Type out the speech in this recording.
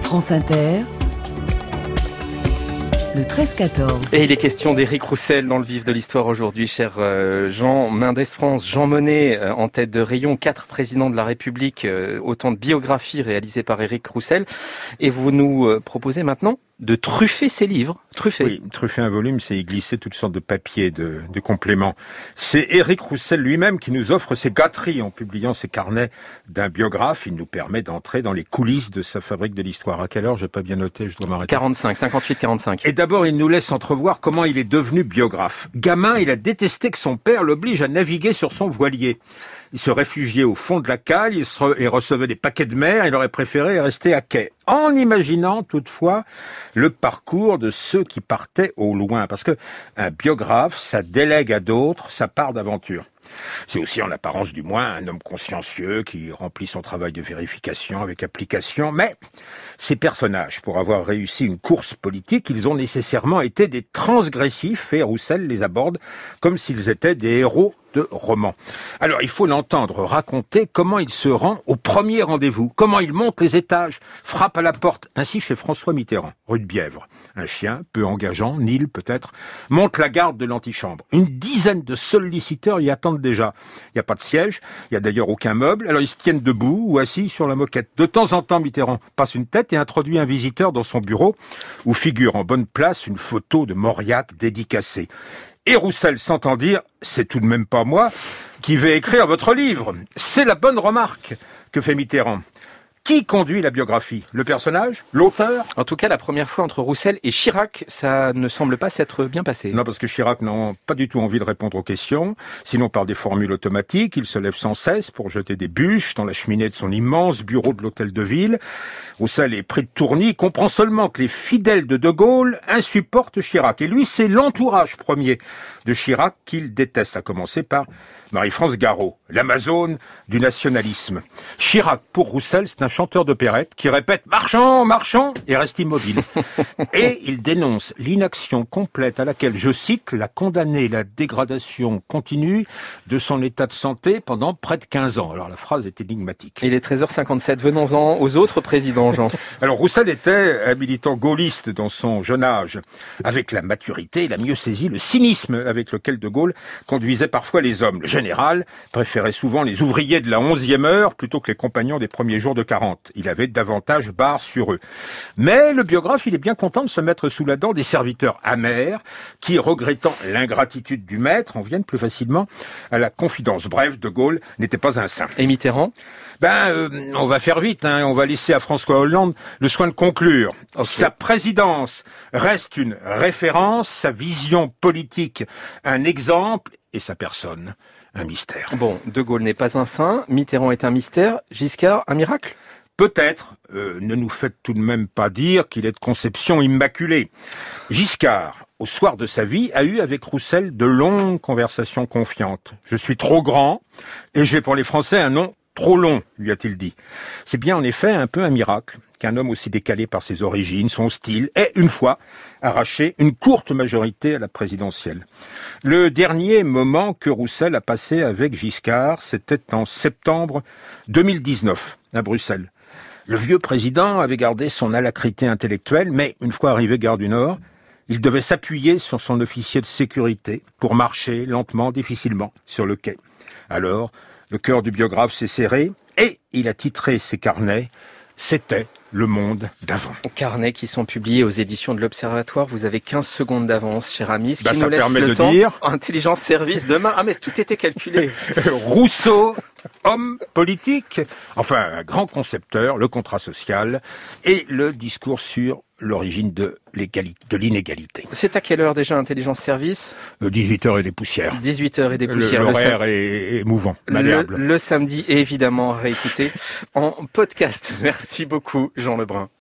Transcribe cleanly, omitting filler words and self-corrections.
France Inter, le 13-14. Et il est question d'Éric Roussel dans le vif de l'histoire aujourd'hui, cher Jean. Mendes France, Jean Monnet en tête de rayon, 4 présidents de la République, autant de biographies réalisées par Éric Roussel. Et vous nous proposez maintenant de truffer ces livres. Oui, truffer un volume, c'est y glisser toutes sortes de papiers, de compléments. C'est Éric Roussel lui-même qui nous offre ses gâteries en publiant ses carnets d'un biographe. Il nous permet d'entrer dans les coulisses de sa fabrique de l'histoire. À quelle heure? J'ai pas bien noté, je dois m'arrêter. 58-45. Et d'abord, il nous laisse entrevoir comment il est devenu biographe. Gamin, il a détesté que son père l'oblige à naviguer sur son voilier. Il se réfugiait au fond de la cale, il recevait des paquets de mer, il aurait préféré rester à quai. En imaginant toutefois le parcours de ceux qui partaient au loin. Parce que un biographe, ça délègue à d'autres sa part d'aventure. C'est aussi, en apparence du moins, un homme consciencieux qui remplit son travail de vérification avec application. Mais ces personnages, pour avoir réussi une course politique, ils ont nécessairement été des transgressifs et Roussel les aborde comme s'ils étaient des héros de roman. Alors, il faut l'entendre raconter comment il se rend au premier rendez-vous, comment il monte les étages, frappe à la porte, ainsi chez François Mitterrand, rue de Bièvre. Un chien, peu engageant, Nil peut-être, monte la garde de l'antichambre. Une dizaine de solliciteurs y attendent déjà. Il n'y a pas de siège, il n'y a d'ailleurs aucun meuble, alors ils se tiennent debout ou assis sur la moquette. De temps en temps, Mitterrand passe une tête et introduit un visiteur dans son bureau, où figure en bonne place une photo de Mauriac dédicacée. Et Roussel s'entend dire « C'est tout de même pas moi qui vais écrire votre livre ». C'est la bonne remarque que fait Mitterrand. Qui conduit la biographie? Le personnage? L'auteur? En tout cas, la première fois entre Roussel et Chirac, ça ne semble pas s'être bien passé. Non, parce que Chirac n'a pas du tout envie de répondre aux questions, sinon par des formules automatiques. Il se lève sans cesse pour jeter des bûches dans la cheminée de son immense bureau de l'hôtel de ville. Roussel est pris de tournis, comprend seulement que les fidèles de Gaulle insupportent Chirac. Et lui, c'est l'entourage premier de Chirac qu'il déteste, à commencer par Marie-France Garot, l'Amazone du nationalisme. Chirac, pour Roussel, c'est un chanteur d'opérette qui répète « Marchons, marchons » et reste immobile. Et il dénonce l'inaction complète à laquelle, je cite, l'a condamné la dégradation continue de son état de santé pendant près de 15 ans. Alors la phrase est énigmatique. Il est 13h57, venons-en aux autres présidents, Jean. Alors Roussel était un militant gaulliste dans son jeune âge. Avec la maturité, il a mieux saisi le cynisme avec lequel de Gaulle conduisait parfois les hommes. Le général préférait souvent les ouvriers de la 11e heure plutôt que les compagnons des premiers jours de 40. Il avait davantage barre sur eux. Mais le biographe, il est bien content de se mettre sous la dent des serviteurs amers qui, regrettant l'ingratitude du maître, en viennent plus facilement à la confidence. Bref, de Gaulle n'était pas un saint. Et Mitterrand? On va faire vite, on va laisser à François Hollande le soin de conclure. Okay. Sa présidence reste une référence, sa vision politique un exemple et sa personne un mystère. Bon, de Gaulle n'est pas un saint, Mitterrand est un mystère, Giscard un miracle? Peut-être, ne nous faites tout de même pas dire qu'il est de conception immaculée. Giscard, au soir de sa vie, a eu avec Roussel de longues conversations confiantes. Je suis trop grand et j'ai pour les Français un nom trop long, lui a-t-il dit. C'est bien en effet un peu un miracle qu'un homme aussi décalé par ses origines, son style, ait une fois arraché une courte majorité à la présidentielle. Le dernier moment que Roussel a passé avec Giscard, c'était en septembre 2019, à Bruxelles. Le vieux président avait gardé son alacrité intellectuelle, mais une fois arrivé gare du Nord, il devait s'appuyer sur son officier de sécurité pour marcher lentement, difficilement, sur le quai. Alors, le cœur du biographe s'est serré et il a titré ses carnets « C'était le monde d'avant ». Carnets qui sont publiés aux éditions de l'Observatoire. Vous avez 15 secondes d'avance, cher ami, ce qui nous laisse permet le de temps. Dire... Intelligence service demain. Ah mais tout était calculé. Rousseau, homme politique, enfin un grand concepteur, le contrat social et le discours sur l'origine de l'inégalité. C'est à quelle heure déjà, Intelligence Service? 18h et des poussières. 18h et des poussières. L'horaire est mouvant, malléable. Le samedi est évidemment réécouté en podcast. Merci beaucoup, Jean Lebrun.